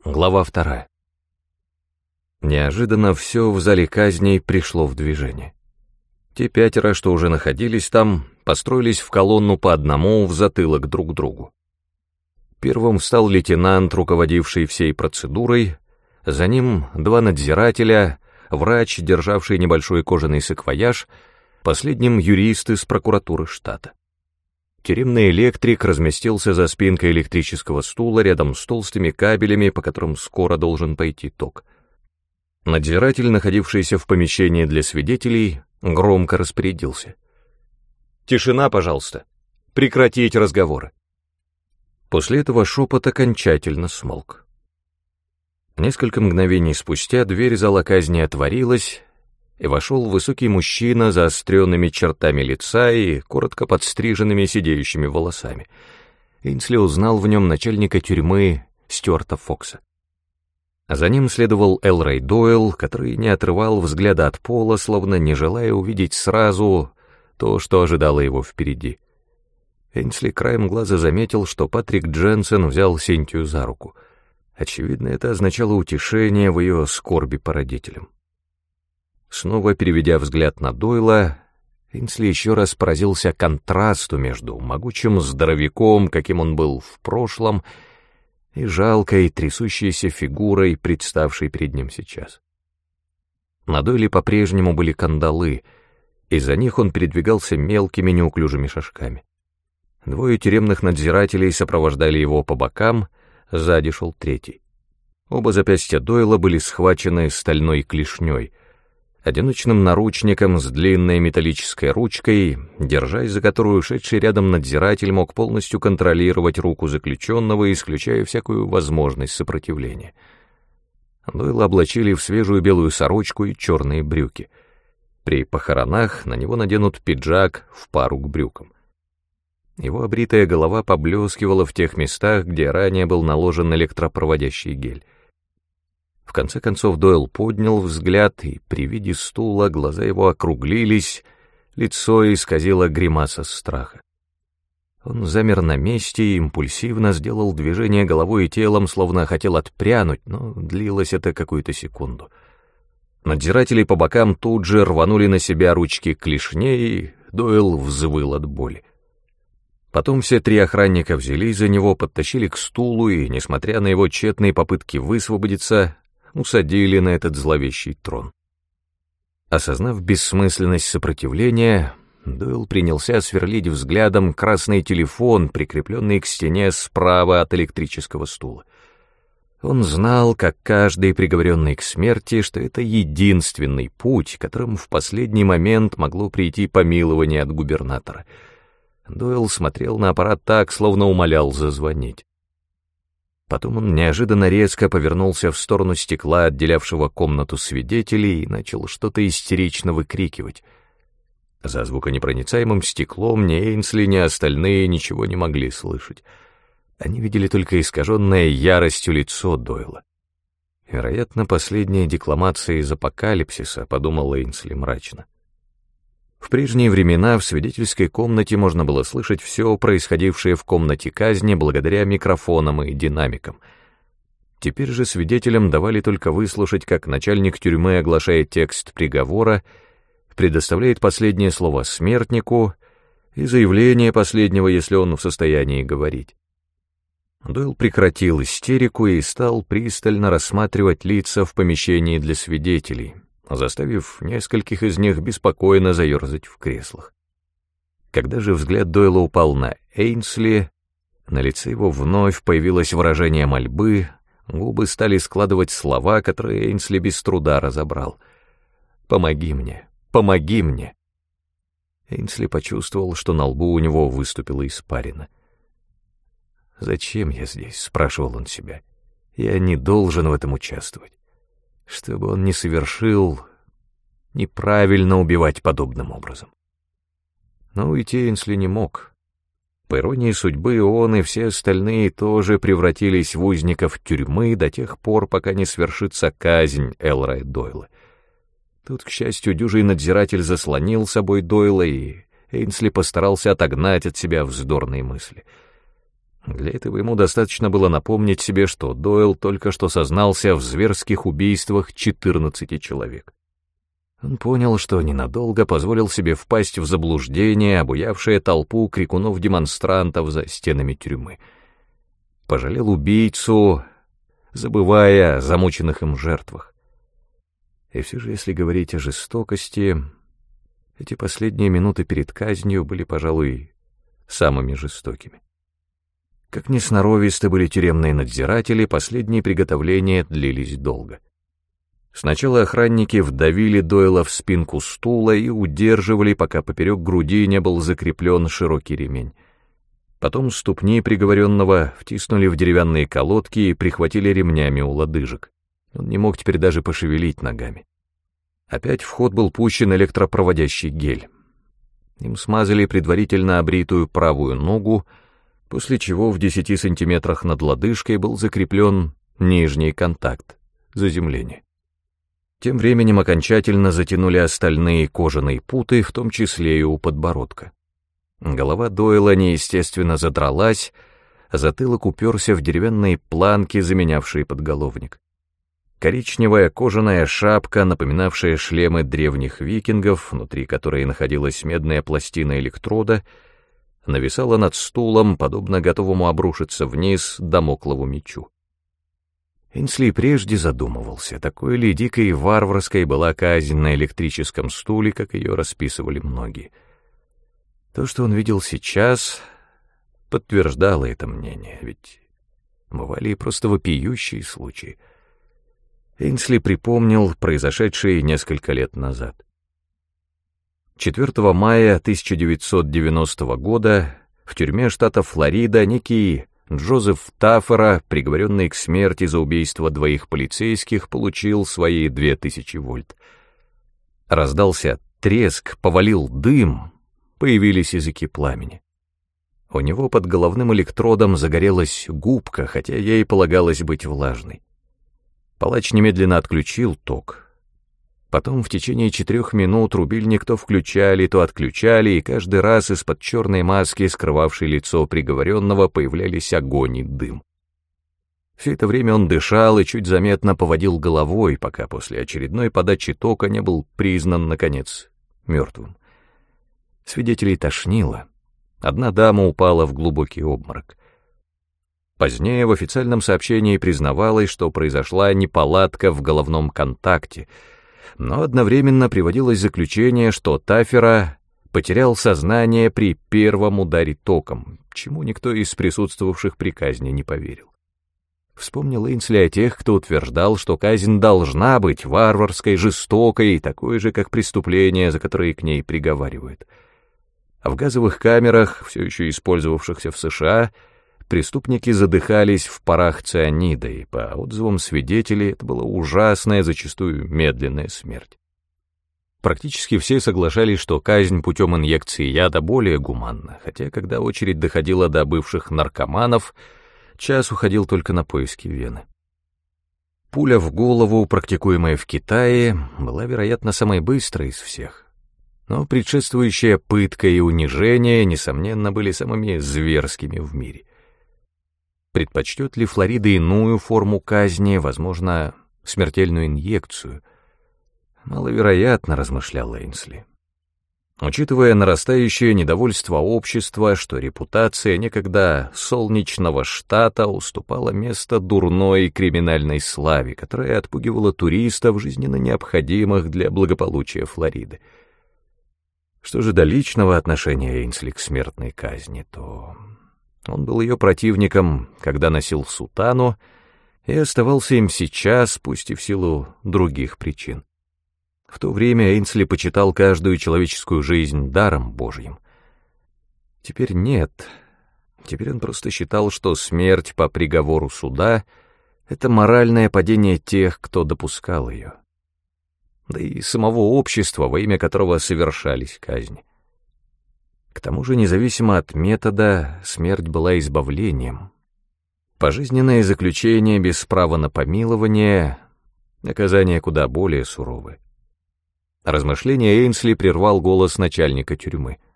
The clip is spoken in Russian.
Глава 2. Неожиданно все в зале казней пришло в движение. Те 5, что уже находились там, построились в колонну по одному в затылок друг другу. Первым встал лейтенант, руководивший всей процедурой, за ним 2 надзирателя, врач, державший небольшой кожаный саквояж, последним юрист из прокуратуры штата. Тюремный электрик разместился за спинкой электрического стула рядом с толстыми кабелями, по которым скоро должен пойти ток. Надзиратель, находившийся в помещении для свидетелей, громко распорядился: «Тишина, пожалуйста! Прекратить разговоры!» После этого шепот окончательно смолк. Несколько мгновений спустя дверь зала казни отворилась, и вошел высокий мужчина с заостренными чертами лица и коротко подстриженными сидеющими волосами. Эйнсли узнал в нем начальника тюрьмы Стюарта Фокса. За ним следовал Элрой Дойл, который не отрывал взгляда от пола, словно не желая увидеть сразу то, что ожидало его впереди. Эйнсли краем глаза заметил, что Патрик Дженсен взял Синтию за руку. Очевидно, это означало утешение в ее скорби по родителям. Снова переведя взгляд на Дойла, Эйнсли еще раз поразился контрасту между могучим здоровяком, каким он был в прошлом, и жалкой, трясущейся фигурой, представшей перед ним сейчас. На Дойле по-прежнему были кандалы, и за них он передвигался мелкими неуклюжими шажками. 2 тюремных надзирателей сопровождали его по бокам, сзади шел 3. Оба запястья Дойла были схвачены стальной клешней, одиночным наручником с длинной металлической ручкой, держась за которую шедший рядом надзиратель мог полностью контролировать руку заключенного, исключая всякую возможность сопротивления. Дойла облачили в свежую белую сорочку и черные брюки. При похоронах на него наденут пиджак в пару к брюкам. Его обритая голова поблескивала в тех местах, где ранее был наложен электропроводящий гель. В конце концов Дойл поднял взгляд, и при виде стула глаза его округлились, лицо исказило гримаса страха. Он замер на месте и импульсивно сделал движение головой и телом, словно хотел отпрянуть, но длилось это какую-то секунду. Надзиратели по бокам тут же рванули на себя ручки клешней, и Дойл взвыл от боли. Потом все 3 охранника взялись за него, подтащили к стулу и, несмотря на его тщетные попытки высвободиться, усадили на этот зловещий трон. Осознав бессмысленность сопротивления, Дойл принялся сверлить взглядом красный телефон, прикрепленный к стене справа от электрического стула. Он знал, как каждый приговоренный к смерти, что это единственный путь, которым в последний момент могло прийти помилование от губернатора. Дойл смотрел на аппарат так, словно умолял зазвонить. Потом он неожиданно резко повернулся в сторону стекла, отделявшего комнату свидетелей, и начал что-то истерично выкрикивать. За звуконепроницаемым стеклом ни Эйнсли, ни остальные ничего не могли слышать. Они видели только искаженное яростью лицо Дойла. Вероятно, последняя декламация из апокалипсиса, подумал Эйнсли мрачно. В прежние времена в свидетельской комнате можно было слышать все происходившее в комнате казни благодаря микрофонам и динамикам. Теперь же свидетелям давали только выслушать, как начальник тюрьмы оглашает текст приговора, предоставляет последнее слово смертнику и заявление последнего, если он в состоянии говорить. Дойл прекратил истерику и стал пристально рассматривать лица в помещении для свидетелей, заставив нескольких из них беспокойно заерзать в креслах. Когда же взгляд Дойла упал на Эйнсли, на лице его вновь появилось выражение мольбы, губы стали складывать слова, которые Эйнсли без труда разобрал. «Помоги мне! Помоги мне!» Эйнсли почувствовал, что на лбу у него выступила испарина. «Зачем я здесь?» — спрашивал он себя. «Я не должен в этом участвовать. Что бы он ни совершил, неправильно убивать подобным образом». Но уйти Эйнсли не мог. По иронии судьбы, он и все остальные тоже превратились в узников тюрьмы до тех пор, пока не свершится казнь Элроя Дойла. Тут, к счастью, дюжий надзиратель заслонил собой Дойла, и Эйнсли постарался отогнать от себя вздорные мысли. Для этого ему достаточно было напомнить себе, что Дойл только что сознался в зверских убийствах 14 человек. Он понял, что ненадолго позволил себе впасть в заблуждение, обуявшее толпу крикунов-демонстрантов за стенами тюрьмы. Пожалел убийцу, забывая о замученных им жертвах. И все же, если говорить о жестокости, эти последние минуты перед казнью были, пожалуй, самыми жестокими. Как ни сноровисты были тюремные надзиратели, последние приготовления длились долго. Сначала охранники вдавили Дойла в спинку стула и удерживали, пока поперек груди не был закреплен широкий ремень. Потом ступни приговоренного втиснули в деревянные колодки и прихватили ремнями у лодыжек. Он не мог теперь даже пошевелить ногами. Опять в ход был пущен электропроводящий гель. Им смазали предварительно обритую правую ногу, после чего в 10 сантиметрах над лодыжкой был закреплен нижний контакт — заземление. Тем временем окончательно затянули остальные кожаные путы, в том числе и у подбородка. Голова Дойла неестественно задралась, а затылок уперся в деревянные планки, заменявшие подголовник. Коричневая кожаная шапка, напоминавшая шлемы древних викингов, внутри которой находилась медная пластина электрода, нависала над стулом, подобно готовому обрушиться вниз дамоклову мечу. Эйнсли прежде задумывался, такой ли дикой и варварской была казнь на электрическом стуле, как ее расписывали многие. То, что он видел сейчас, подтверждало это мнение, ведь бывали и просто вопиющие случаи. Эйнсли припомнил произошедшее несколько лет назад. 4 мая 1990 года в тюрьме штата Флорида некий Джозеф Таффера, приговоренный к смерти за убийство 2 полицейских, получил свои 2000 вольт. Раздался треск, повалил дым, появились языки пламени. У него под головным электродом загорелась губка, хотя ей полагалось быть влажной. Палач немедленно отключил ток. Потом в течение 4 минут рубильник то включали, то отключали, и каждый раз из-под черной маски, скрывавшей лицо приговоренного, появлялись огонь и дым. Все это время он дышал и чуть заметно поводил головой, пока после очередной подачи тока не был признан, наконец, мертвым. Свидетелей тошнило. Одна дама упала в глубокий обморок. Позднее в официальном сообщении признавалось, что произошла неполадка в головном контакте, но одновременно приводилось заключение, что Таффера потерял сознание при первом ударе током, чему никто из присутствовавших при казни не поверил. Вспомнил Эйнсли о тех, кто утверждал, что казнь должна быть варварской, жестокой, такой же, как преступление, за которое к ней приговаривают. А в газовых камерах, все еще использовавшихся в США, преступники задыхались в парах цианида, и по отзывам свидетелей это была ужасная, зачастую медленная смерть. Практически все соглашались, что казнь путем инъекции яда более гуманна, хотя когда очередь доходила до бывших наркоманов, час уходил только на поиски вены. Пуля в голову, практикуемая в Китае, была, вероятно, самой быстрой из всех. Но предшествующая пытка и унижение, несомненно, были самыми зверскими в мире. Предпочтет ли Флорида иную форму казни, возможно, смертельную инъекцию? Маловероятно, размышлял Эйнсли. Учитывая нарастающее недовольство общества, что репутация некогда солнечного штата уступала место дурной криминальной славе, которая отпугивала туристов, жизненно необходимых для благополучия Флориды. Что же до личного отношения Эйнсли к смертной казни, то он был ее противником, когда носил сутану, и оставался им сейчас, пусть и в силу других причин. В то время Эйнсли почитал каждую человеческую жизнь даром Божьим. Теперь нет. Теперь он просто считал, что смерть по приговору суда — это моральное падение тех, кто допускал ее. Да и самого общества, во имя которого совершались казни. К тому же, независимо от метода, смерть была избавлением. Пожизненное заключение без права на помилование — наказание куда более суровое. Размышления Эйнсли прервал голос начальника тюрьмы.